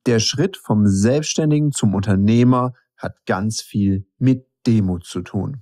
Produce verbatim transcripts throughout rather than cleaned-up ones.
Der Schritt vom Selbstständigen zum Unternehmer hat ganz viel mit Demut zu tun.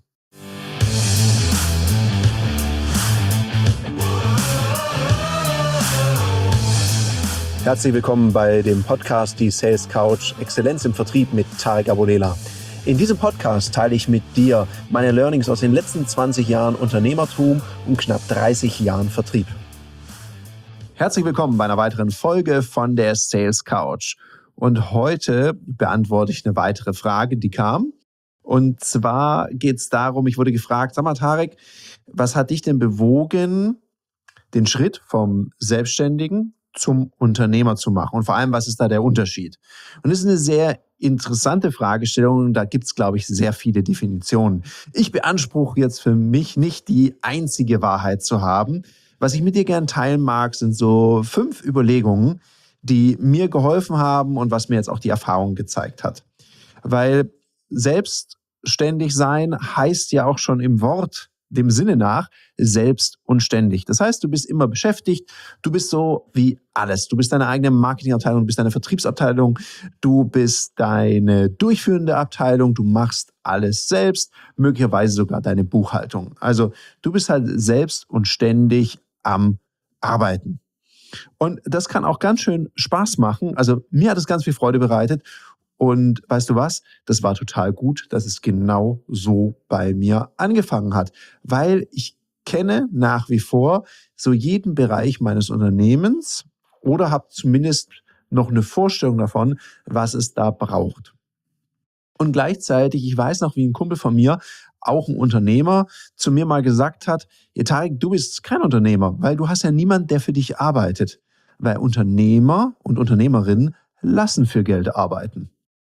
Herzlich willkommen bei dem Podcast Die Sales Couch Exzellenz im Vertrieb mit Tarek Abodela. In diesem Podcast teile ich mit dir meine Learnings aus den letzten zwanzig Jahren Unternehmertum und knapp dreißig Jahren Vertrieb. Herzlich willkommen bei einer weiteren Folge von der Sales Couch. Und heute beantworte ich eine weitere Frage, die kam. Und zwar geht es darum, ich wurde gefragt, sag mal Tarek, was hat dich denn bewogen, den Schritt vom Selbstständigen zum Unternehmer zu machen? Und vor allem, was ist da der Unterschied? Und das ist eine sehr interessante Fragestellung. Da gibt es, glaube ich, sehr viele Definitionen. Ich beanspruche jetzt für mich nicht die einzige Wahrheit zu haben. Was ich mit dir gern teilen mag, sind so fünf Überlegungen, die mir geholfen haben und was mir jetzt auch die Erfahrung gezeigt hat. Weil selbstständig sein heißt ja auch schon im Wort, dem Sinne nach, selbst und ständig. Das heißt, du bist immer beschäftigt, du bist so wie alles. Du bist deine eigene Marketingabteilung, du bist deine Vertriebsabteilung, du bist deine durchführende Abteilung, du machst alles selbst, möglicherweise sogar deine Buchhaltung. Also du bist halt selbst und ständig am Arbeiten. Und das kann auch ganz schön Spaß machen. Also mir hat es ganz viel Freude bereitet. Und weißt du was? Das war total gut, dass es genau so bei mir angefangen hat. Weil ich kenne nach wie vor so jeden Bereich meines Unternehmens oder habe zumindest noch eine Vorstellung davon, was es da braucht. Und gleichzeitig, ich weiß noch, wie ein Kumpel von mir, auch ein Unternehmer, zu mir mal gesagt hat, ja, Tarek, du bist kein Unternehmer, weil du hast ja niemanden, der für dich arbeitet. Weil Unternehmer und Unternehmerinnen lassen für Geld arbeiten.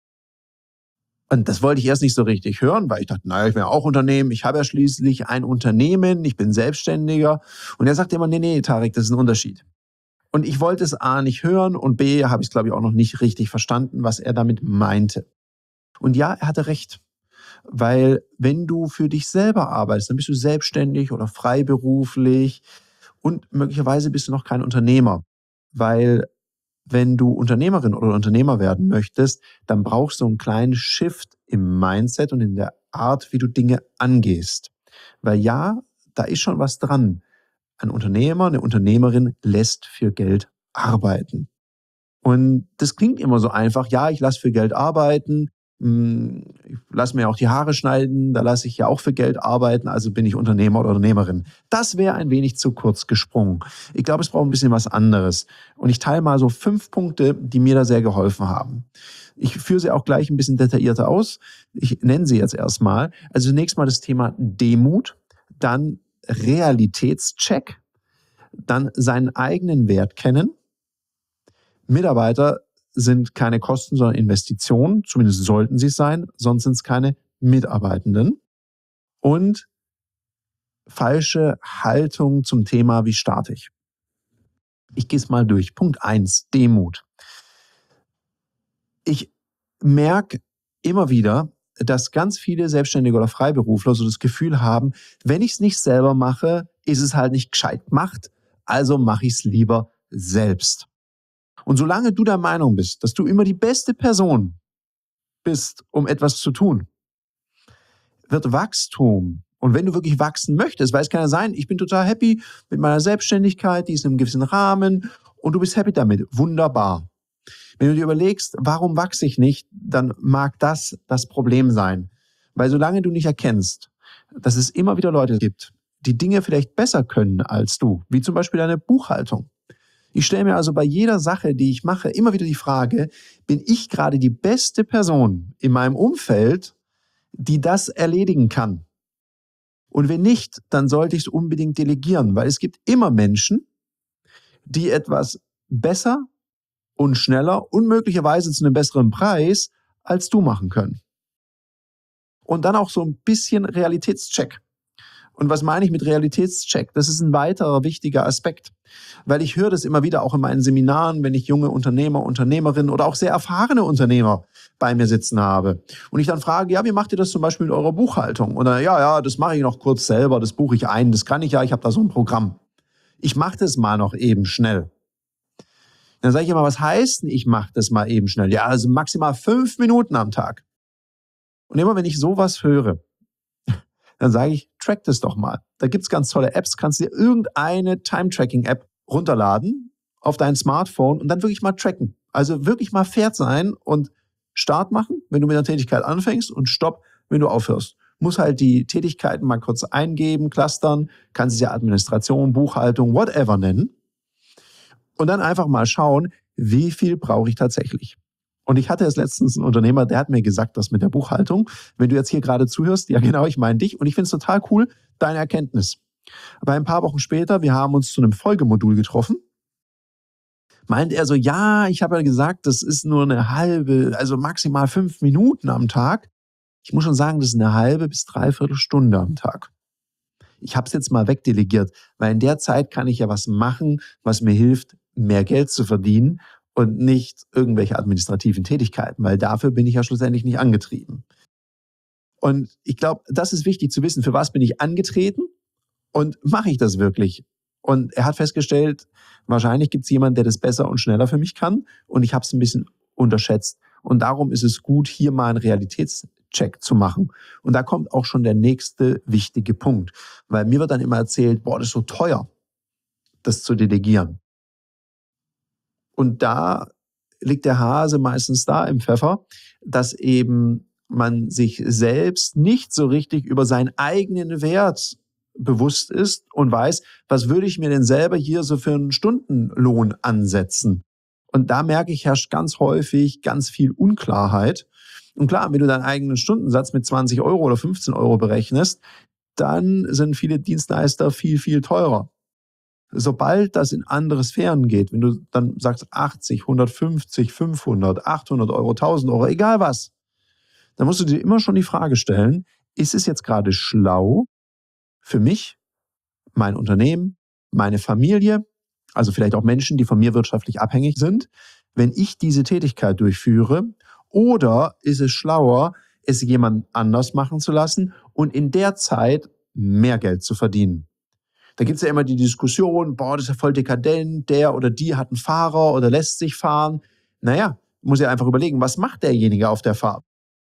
Und das wollte ich erst nicht so richtig hören, weil ich dachte, naja, ich bin ja auch Unternehmen, ich habe ja schließlich ein Unternehmen, ich bin Selbstständiger. Und er sagte immer, nee, nee, Tarek, das ist ein Unterschied. Und ich wollte es A nicht hören und B habe ich es, glaube ich, auch noch nicht richtig verstanden, was er damit meinte. Und ja, er hatte recht. Weil wenn du für dich selber arbeitest, dann bist du selbstständig oder freiberuflich und möglicherweise bist du noch kein Unternehmer. Weil wenn du Unternehmerin oder Unternehmer werden möchtest, dann brauchst du einen kleinen Shift im Mindset und in der Art, wie du Dinge angehst. Weil ja, da ist schon was dran. Ein Unternehmer, eine Unternehmerin lässt für Geld arbeiten. Und das klingt immer so einfach. Ja, ich lasse für Geld arbeiten. Ich lasse mir auch die Haare schneiden. Da lasse ich ja auch für Geld arbeiten. Also bin ich Unternehmer oder Unternehmerin. Das wäre ein wenig zu kurz gesprungen. Ich glaube, es braucht ein bisschen was anderes. Und ich teile mal so fünf Punkte, die mir da sehr geholfen haben. Ich führe sie auch gleich ein bisschen detaillierter aus. Ich nenne sie jetzt erstmal. Also zunächst mal das Thema Demut, dann Realitätscheck, dann seinen eigenen Wert kennen. Mitarbeiter sind keine Kosten, sondern Investitionen. Zumindest sollten sie es sein, sonst sind es keine Mitarbeitenden. Und falsche Haltung zum Thema, wie starte ich? Ich gehe es mal durch. Punkt eins, Demut. Ich merke immer wieder, dass ganz viele Selbstständige oder Freiberufler so das Gefühl haben, wenn ich es nicht selber mache, ist es halt nicht gescheit gemacht, also mache ich es lieber selbst. Und solange du der Meinung bist, dass du immer die beste Person bist, um etwas zu tun, wird Wachstum, und wenn du wirklich wachsen möchtest, weil es kann ja sein, ich bin total happy mit meiner Selbstständigkeit, die ist in einem gewissen Rahmen und du bist happy damit, wunderbar. Wenn du dir überlegst, warum wachse ich nicht, dann mag das das Problem sein. Weil solange du nicht erkennst, dass es immer wieder Leute gibt, die Dinge vielleicht besser können als du, wie zum Beispiel deine Buchhaltung. Ich stelle mir also bei jeder Sache, die ich mache, immer wieder die Frage, bin ich gerade die beste Person in meinem Umfeld, die das erledigen kann? Und wenn nicht, dann sollte ich es unbedingt delegieren, weil es gibt immer Menschen, die etwas besser und schneller und möglicherweise zu einem besseren Preis als du machen können. Und dann auch so ein bisschen Realitätscheck. Und was meine ich mit Realitätscheck? Das ist ein weiterer wichtiger Aspekt, weil ich höre das immer wieder auch in meinen Seminaren, wenn ich junge Unternehmer, Unternehmerinnen oder auch sehr erfahrene Unternehmer bei mir sitzen habe. Und ich dann frage, ja, wie macht ihr das zum Beispiel mit eurer Buchhaltung? Und dann, ja, ja, das mache ich noch kurz selber, das buche ich ein, das kann ich ja, ich habe da so ein Programm. Ich mache das mal noch eben schnell. Dann sage ich immer, was heißt denn, ich mache das mal eben schnell? Ja, also maximal fünf Minuten am Tag. Und immer wenn ich sowas höre, dann sage ich, track das doch mal. Da gibt es ganz tolle Apps, kannst dir irgendeine Time-Tracking-App runterladen auf dein Smartphone und dann wirklich mal tracken. Also wirklich mal fair sein und Start machen, wenn du mit der Tätigkeit anfängst und Stopp, wenn du aufhörst. Muss halt die Tätigkeiten mal kurz eingeben, clustern, kannst es ja Administration, Buchhaltung, whatever nennen. Und dann einfach mal schauen, wie viel brauche ich tatsächlich. Und ich hatte jetzt letztens einen Unternehmer, der hat mir gesagt, das mit der Buchhaltung, wenn du jetzt hier gerade zuhörst, ja genau, ich meine dich und ich finde es total cool, deine Erkenntnis. Aber ein paar Wochen später, wir haben uns zu einem Folgemodul getroffen, meint er so, ja, ich habe ja gesagt, das ist nur eine halbe, also maximal fünf Minuten am Tag. Ich muss schon sagen, das ist eine halbe bis dreiviertel Stunde am Tag. Ich habe es jetzt mal wegdelegiert, weil in der Zeit kann ich ja was machen, was mir hilft, mehr Geld zu verdienen und nicht irgendwelche administrativen Tätigkeiten, weil dafür bin ich ja schlussendlich nicht angetrieben. Und ich glaube, das ist wichtig zu wissen, für was bin ich angetreten und mache ich das wirklich? Und er hat festgestellt, wahrscheinlich gibt es jemanden, der das besser und schneller für mich kann und ich habe es ein bisschen unterschätzt. Und darum ist es gut, hier mal einen Realitätscheck zu machen. Und da kommt auch schon der nächste wichtige Punkt, weil mir wird dann immer erzählt, boah, das ist so teuer, das zu delegieren. Und da liegt der Hase meistens da im Pfeffer, dass eben man sich selbst nicht so richtig über seinen eigenen Wert bewusst ist und weiß, was würde ich mir denn selber hier so für einen Stundenlohn ansetzen? Und da merke ich, herrscht ganz häufig ganz viel Unklarheit. Und klar, wenn du deinen eigenen Stundensatz mit zwanzig Euro oder fünfzehn Euro berechnest, dann sind viele Dienstleister viel, viel teurer. Sobald das in andere Sphären geht, wenn du dann sagst achtzig, hundertfünfzig, fünfhundert, achthundert Euro, tausend Euro, egal was, dann musst du dir immer schon die Frage stellen, ist es jetzt gerade schlau für mich, mein Unternehmen, meine Familie, also vielleicht auch Menschen, die von mir wirtschaftlich abhängig sind, wenn ich diese Tätigkeit durchführe, oder ist es schlauer, es jemand anders machen zu lassen und in der Zeit mehr Geld zu verdienen? Da gibt es ja immer die Diskussion, boah, das ist ja voll dekadent, der oder die hat einen Fahrer oder lässt sich fahren. Naja, muss ja einfach überlegen, was macht derjenige auf der Fahrt?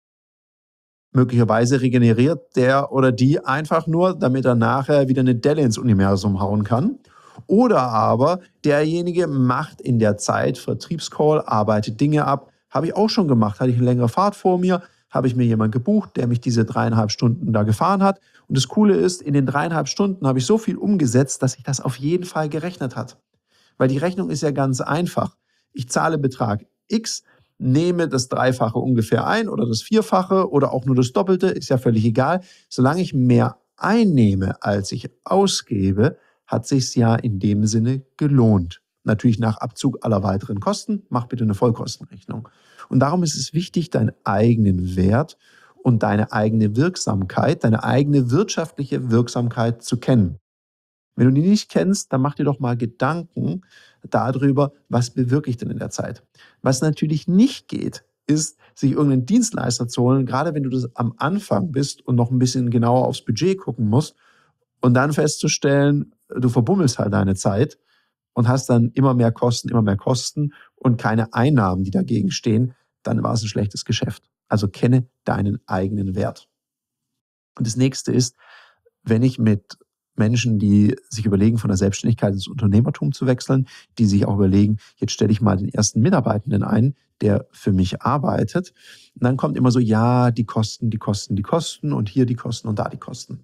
Möglicherweise regeneriert der oder die einfach nur, damit er nachher wieder eine Delle ins Universum hauen kann. Oder aber derjenige macht in der Zeit Vertriebscall, arbeitet Dinge ab. Habe ich auch schon gemacht. Hatte ich eine längere Fahrt vor mir, habe ich mir jemanden gebucht, der mich diese dreieinhalb Stunden da gefahren hat. Und das Coole ist, in den dreieinhalb Stunden habe ich so viel umgesetzt, dass sich das auf jeden Fall gerechnet hat. Weil die Rechnung ist ja ganz einfach. Ich zahle Betrag X, nehme das Dreifache ungefähr ein oder das Vierfache oder auch nur das Doppelte, ist ja völlig egal. Solange ich mehr einnehme, als ich ausgebe, hat sich's ja in dem Sinne gelohnt. Natürlich nach Abzug aller weiteren Kosten, mach bitte eine Vollkostenrechnung. Und darum ist es wichtig, deinen eigenen Wert und deine eigene Wirksamkeit, deine eigene wirtschaftliche Wirksamkeit zu kennen. Wenn du die nicht kennst, dann mach dir doch mal Gedanken darüber, was bewirke ich denn in der Zeit. Was natürlich nicht geht, ist, sich irgendeinen Dienstleister zu holen, gerade wenn du das am Anfang bist und noch ein bisschen genauer aufs Budget gucken musst und dann festzustellen, du verbummelst halt deine Zeit und hast dann immer mehr Kosten, immer mehr Kosten und keine Einnahmen, die dagegen stehen, dann war es ein schlechtes Geschäft. Also kenne deinen eigenen Wert. Und das nächste ist, wenn ich mit Menschen, die sich überlegen, von der Selbstständigkeit ins Unternehmertum zu wechseln, die sich auch überlegen, jetzt stelle ich mal den ersten Mitarbeitenden ein, der für mich arbeitet. Und dann kommt immer so, ja, die Kosten, die Kosten, die Kosten und hier die Kosten und da die Kosten.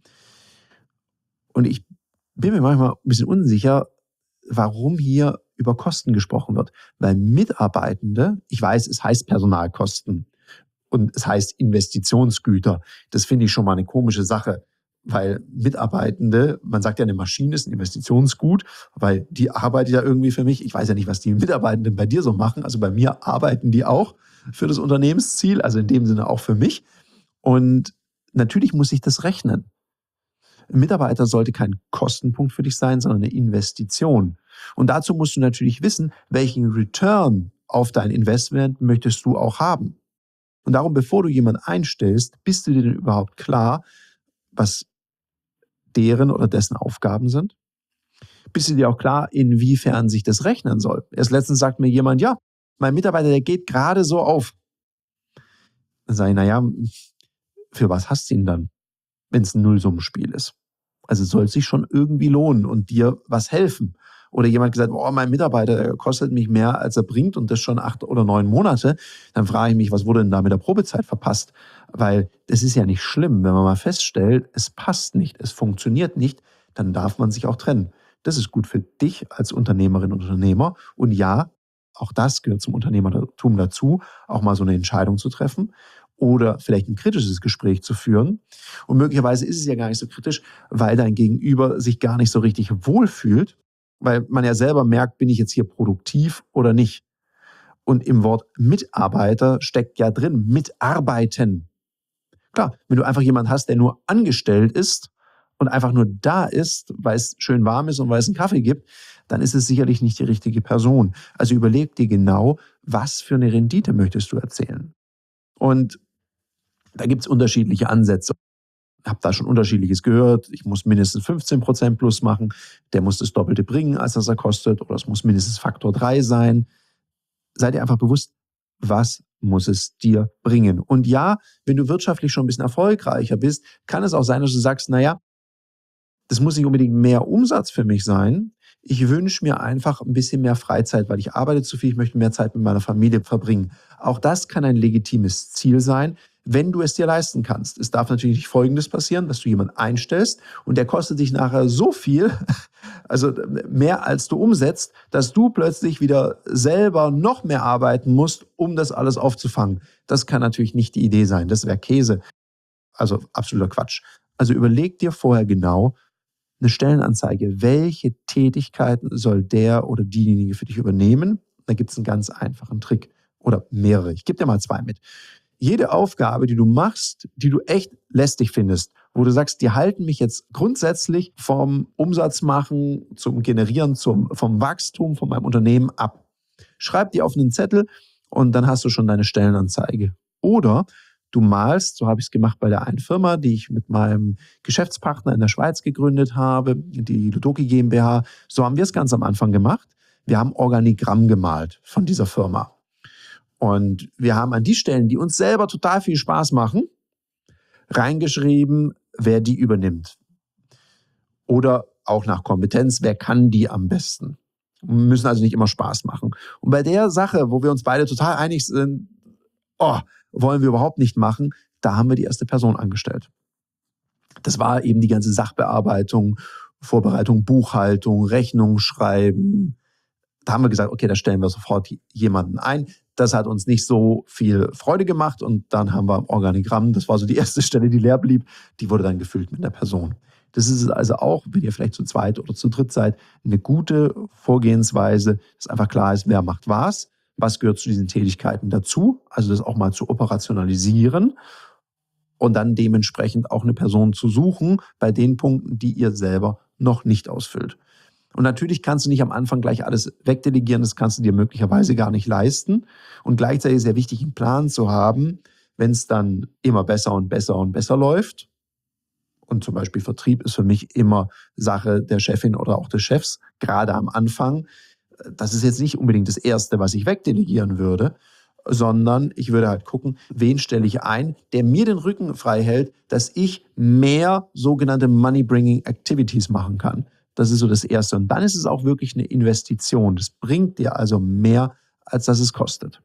Und ich bin mir manchmal ein bisschen unsicher, warum hier über Kosten gesprochen wird. Weil Mitarbeitende, ich weiß, es heißt Personalkosten und es heißt Investitionsgüter. Das finde ich schon mal eine komische Sache. Weil Mitarbeitende, man sagt ja, eine Maschine ist ein Investitionsgut, weil die arbeitet ja irgendwie für mich. Ich weiß ja nicht, was die Mitarbeitenden bei dir so machen. Also bei mir arbeiten die auch für das Unternehmensziel, also in dem Sinne auch für mich. Und natürlich muss ich das rechnen. Ein Mitarbeiter sollte kein Kostenpunkt für dich sein, sondern eine Investition. Und dazu musst du natürlich wissen, welchen Return auf dein Investment möchtest du auch haben. Und darum, bevor du jemanden einstellst, bist du dir denn überhaupt klar, was deren oder dessen Aufgaben sind? bist du dir auch klar, inwiefern sich das rechnen soll? Erst letztens sagt mir jemand, ja, mein Mitarbeiter, der geht gerade so auf. Dann sage ich, naja, für was hast du ihn dann, wenn es ein Nullsummenspiel ist? Also soll es sich schon irgendwie lohnen und dir was helfen. Oder jemand gesagt, oh, mein Mitarbeiter der kostet mich mehr, als er bringt und das schon acht oder neun Monate. Dann frage ich mich, was wurde denn da mit der Probezeit verpasst? Weil das ist ja nicht schlimm, wenn man mal feststellt, es passt nicht, es funktioniert nicht, dann darf man sich auch trennen. Das ist gut für dich als Unternehmerin und Unternehmer. Und ja, auch das gehört zum Unternehmertum dazu, auch mal so eine Entscheidung zu treffen oder vielleicht ein kritisches Gespräch zu führen. Und möglicherweise ist es ja gar nicht so kritisch, weil dein Gegenüber sich gar nicht so richtig wohlfühlt, weil man ja selber merkt, bin ich jetzt hier produktiv oder nicht. Und im Wort Mitarbeiter steckt ja drin, mitarbeiten. Klar, wenn du einfach jemanden hast, der nur angestellt ist und einfach nur da ist, weil es schön warm ist und weil es einen Kaffee gibt, dann ist es sicherlich nicht die richtige Person. Also überleg dir genau, was für eine Rendite möchtest du erzielen. Und da gibt es unterschiedliche Ansätze. Ich habe da schon Unterschiedliches gehört. Ich muss mindestens fünfzehn Prozent plus machen. Der muss das Doppelte bringen, als das er kostet. Oder es muss mindestens Faktor drei sein. Sei dir einfach bewusst, was muss es dir bringen? Und ja, wenn du wirtschaftlich schon ein bisschen erfolgreicher bist, kann es auch sein, dass du sagst, naja, das muss nicht unbedingt mehr Umsatz für mich sein. Ich wünsche mir einfach ein bisschen mehr Freizeit, weil ich arbeite zu viel, ich möchte mehr Zeit mit meiner Familie verbringen. Auch das kann ein legitimes Ziel sein, wenn du es dir leisten kannst. Es darf natürlich nicht Folgendes passieren, dass du jemanden einstellst und der kostet dich nachher so viel, also mehr als du umsetzt, dass du plötzlich wieder selber noch mehr arbeiten musst, um das alles aufzufangen. Das kann natürlich nicht die Idee sein. Das wäre Käse. Also absoluter Quatsch. Also überleg dir vorher genau, eine Stellenanzeige. Welche Tätigkeiten soll der oder diejenige für dich übernehmen? Da gibt es einen ganz einfachen Trick oder mehrere. Ich gebe dir mal zwei mit. Jede Aufgabe, die du machst, die du echt lästig findest, wo du sagst, die halten mich jetzt grundsätzlich vom Umsatz machen, zum Generieren, zum, vom Wachstum von meinem Unternehmen ab. Schreib die auf einen Zettel und dann hast du schon deine Stellenanzeige. Oder du malst, so habe ich es gemacht bei der einen Firma, die ich mit meinem Geschäftspartner in der Schweiz gegründet habe, die Ludoki GmbH. So haben wir es ganz am Anfang gemacht. Wir haben Organigramm gemalt von dieser Firma. Und wir haben an die Stellen, die uns selber total viel Spaß machen, reingeschrieben, wer die übernimmt. Oder auch nach Kompetenz, wer kann die am besten. Wir müssen also nicht immer Spaß machen. Und bei der Sache, wo wir uns beide total einig sind, oh, wollen wir überhaupt nicht machen, da haben wir die erste Person angestellt. Das war eben die ganze Sachbearbeitung, Vorbereitung, Buchhaltung, Rechnung schreiben. Da haben wir gesagt, okay, da stellen wir sofort jemanden ein. Das hat uns nicht so viel Freude gemacht und dann haben wir Organigramm, das war so die erste Stelle, die leer blieb, die wurde dann gefüllt mit einer Person. Das ist also auch, wenn ihr vielleicht zu zweit oder zu dritt seid, eine gute Vorgehensweise, dass einfach klar ist, wer macht was, was gehört zu diesen Tätigkeiten dazu, also das auch mal zu operationalisieren und dann dementsprechend auch eine Person zu suchen bei den Punkten, die ihr selber noch nicht ausfüllt. Und natürlich kannst du nicht am Anfang gleich alles wegdelegieren, das kannst du dir möglicherweise gar nicht leisten. Und gleichzeitig ist es sehr wichtig, einen Plan zu haben, wenn es dann immer besser und besser und besser läuft. Und zum Beispiel Vertrieb ist für mich immer Sache der Chefin oder auch des Chefs, gerade am Anfang. Das ist jetzt nicht unbedingt das Erste, was ich wegdelegieren würde, sondern ich würde halt gucken, wen stelle ich ein, der mir den Rücken frei hält, dass ich mehr sogenannte Money-Bringing Activities machen kann. Das ist so das Erste. Und dann ist es auch wirklich eine Investition. Das bringt dir also mehr, als dass es kostet.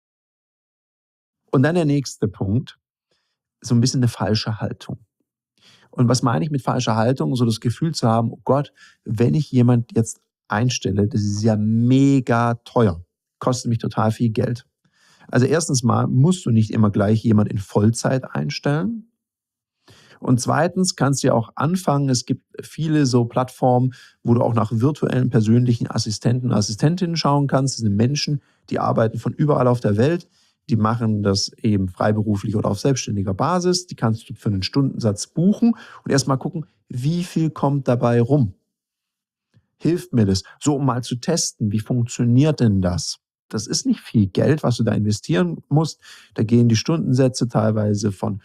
Und dann der nächste Punkt, so ein bisschen eine falsche Haltung. Und was meine ich mit falscher Haltung? So das Gefühl zu haben, oh Gott, wenn ich jemand jetzt einstelle, das ist ja mega teuer, kostet mich total viel Geld. Also erstens mal musst du nicht immer gleich jemand in Vollzeit einstellen. Und zweitens kannst du ja auch anfangen, es gibt viele so Plattformen, wo du auch nach virtuellen persönlichen Assistenten und Assistentinnen schauen kannst. Das sind Menschen, die arbeiten von überall auf der Welt. Die machen das eben freiberuflich oder auf selbstständiger Basis. Die kannst du für einen Stundensatz buchen und erstmal gucken, wie viel kommt dabei rum. Hilft mir das? So, um mal zu testen, wie funktioniert denn das? Das ist nicht viel Geld, was du da investieren musst. Da gehen die Stundensätze teilweise von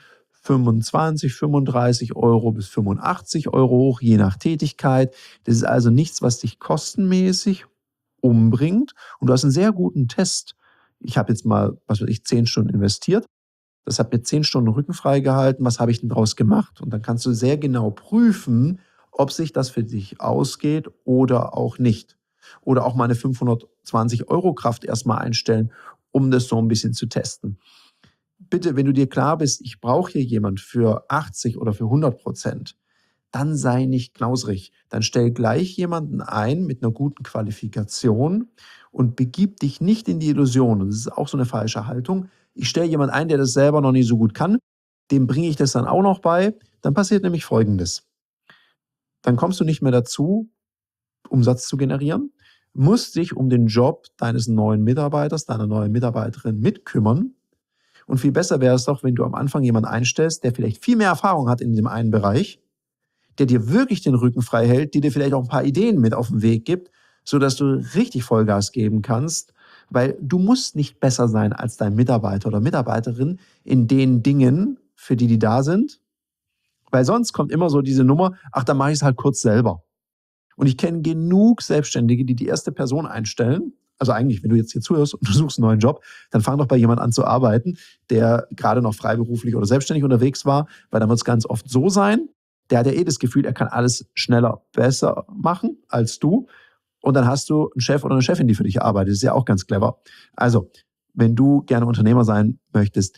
fünfundzwanzig, fünfunddreißig Euro bis fünfundachtzig Euro hoch, je nach Tätigkeit. Das ist also nichts, was dich kostenmäßig umbringt. Und du hast einen sehr guten Test. Ich habe jetzt mal, was weiß ich, zehn Stunden investiert. Das hat mir zehn Stunden Rücken freigehalten. Was habe ich denn daraus gemacht? Und dann kannst du sehr genau prüfen, ob sich das für dich ausgeht oder auch nicht. Oder auch mal eine fünfhundertzwanzig Euro Kraft erstmal einstellen, um das so ein bisschen zu testen. Bitte, wenn du dir klar bist, ich brauche hier jemand für achtzig oder für hundert Prozent, dann sei nicht knausrig. Dann stell gleich jemanden ein mit einer guten Qualifikation und begib dich nicht in die Illusion. Und das ist auch so eine falsche Haltung. Ich stelle jemanden ein, der das selber noch nicht so gut kann, dem bringe ich das dann auch noch bei. Dann passiert nämlich Folgendes. Dann kommst du nicht mehr dazu, Umsatz zu generieren, musst dich um den Job deines neuen Mitarbeiters, deiner neuen Mitarbeiterin mitkümmern. Und viel besser wäre es doch, wenn du am Anfang jemanden einstellst, der vielleicht viel mehr Erfahrung hat in dem einen Bereich, der dir wirklich den Rücken frei hält, die dir vielleicht auch ein paar Ideen mit auf den Weg gibt, sodass du richtig Vollgas geben kannst, weil du musst nicht besser sein als dein Mitarbeiter oder Mitarbeiterin in den Dingen, für die die da sind, weil sonst kommt immer so diese Nummer, ach, dann mache ich es halt kurz selber. Und ich kenne genug Selbstständige, die die erste Person einstellen. Also eigentlich, wenn du jetzt hier zuhörst und du suchst einen neuen Job, dann fang doch bei jemand an zu arbeiten, der gerade noch freiberuflich oder selbstständig unterwegs war, weil dann wird es ganz oft so sein, der hat ja eh das Gefühl, er kann alles schneller, besser machen als du. Und dann hast du einen Chef oder eine Chefin, die für dich arbeitet. Das ist ja auch ganz clever. Also, wenn du gerne Unternehmer sein möchtest,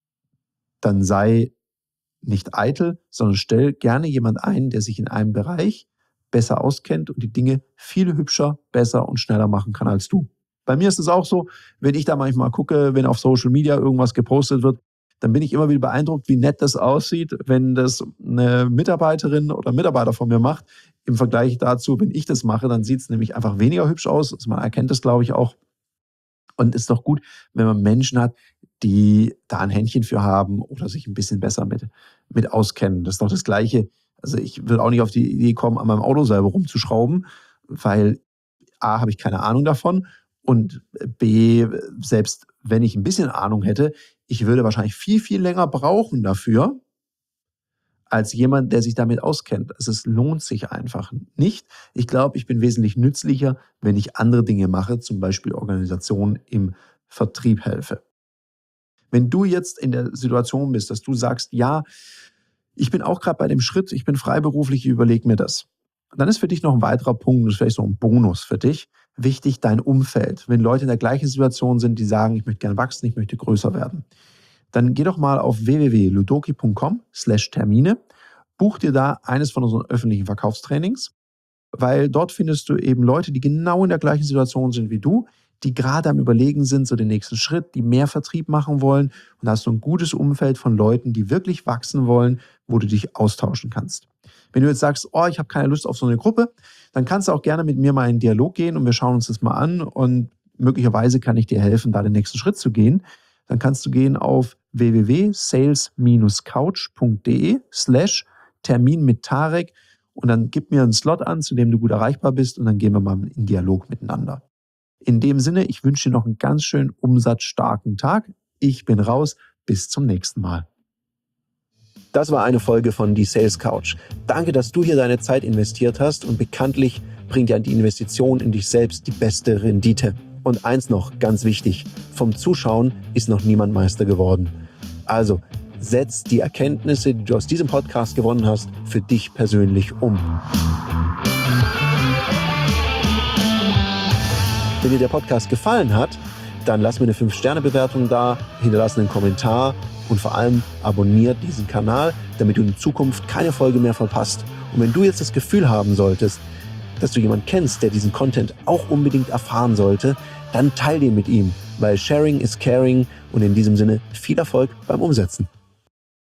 dann sei nicht eitel, sondern stell gerne jemand ein, der sich in einem Bereich besser auskennt und die Dinge viel hübscher, besser und schneller machen kann als du. Bei mir ist es auch so, wenn ich da manchmal gucke, wenn auf Social Media irgendwas gepostet wird, dann bin ich immer wieder beeindruckt, wie nett das aussieht, wenn das eine Mitarbeiterin oder Mitarbeiter von mir macht. Im Vergleich dazu, wenn ich das mache, dann sieht es nämlich einfach weniger hübsch aus. Also man erkennt das, glaube ich, auch. Und es ist doch gut, wenn man Menschen hat, die da ein Händchen für haben oder sich ein bisschen besser mit, mit auskennen. Das ist doch das Gleiche. Also ich will auch nicht auf die Idee kommen, an meinem Auto selber rumzuschrauben, weil A, habe ich keine Ahnung davon und B, selbst wenn ich ein bisschen Ahnung hätte, ich würde wahrscheinlich viel, viel länger brauchen dafür, als jemand, der sich damit auskennt. Also es lohnt sich einfach nicht. Ich glaube, ich bin wesentlich nützlicher, wenn ich andere Dinge mache, zum Beispiel Organisation im Vertrieb helfe. Wenn du jetzt in der Situation bist, dass du sagst, ja, ich bin auch gerade bei dem Schritt, ich bin freiberuflich, ich überlege mir das. Dann ist für dich noch ein weiterer Punkt, das ist vielleicht so ein Bonus für dich, wichtig, dein Umfeld. Wenn Leute in der gleichen Situation sind, die sagen, ich möchte gerne wachsen, ich möchte größer werden, dann geh doch mal auf w w w punkt ludoki punkt com slash Termine, buch dir da eines von unseren öffentlichen Verkaufstrainings, weil dort findest du eben Leute, die genau in der gleichen Situation sind wie du, die gerade am Überlegen sind, so den nächsten Schritt, die mehr Vertrieb machen wollen. Und da hast du ein gutes Umfeld von Leuten, die wirklich wachsen wollen, wo du dich austauschen kannst. Wenn du jetzt sagst, oh, ich habe keine Lust auf so eine Gruppe, dann kannst du auch gerne mit mir mal in einen Dialog gehen und wir schauen uns das mal an und möglicherweise kann ich dir helfen, da den nächsten Schritt zu gehen. Dann kannst du gehen auf w w w punkt sales couch punkt de slash Termin mit Tarek und dann gib mir einen Slot an, zu dem du gut erreichbar bist und dann gehen wir mal in Dialog miteinander. In dem Sinne, ich wünsche dir noch einen ganz schön umsatzstarken Tag. Ich bin raus. Bis zum nächsten Mal. Das war eine Folge von Die Sales Couch. Danke, dass du hier deine Zeit investiert hast und bekanntlich bringt ja die Investition in dich selbst die beste Rendite. Und eins noch, ganz wichtig, vom Zuschauen ist noch niemand Meister geworden. Also, setz die Erkenntnisse, die du aus diesem Podcast gewonnen hast, für dich persönlich um. Wenn dir der Podcast gefallen hat, dann lass mir eine fünf Sterne Bewertung da, hinterlass einen Kommentar und vor allem abonniert diesen Kanal, damit du in Zukunft keine Folge mehr verpasst. Und wenn du jetzt das Gefühl haben solltest, dass du jemanden kennst, der diesen Content auch unbedingt erfahren sollte, dann teile den mit ihm, weil Sharing is Caring und in diesem Sinne viel Erfolg beim Umsetzen.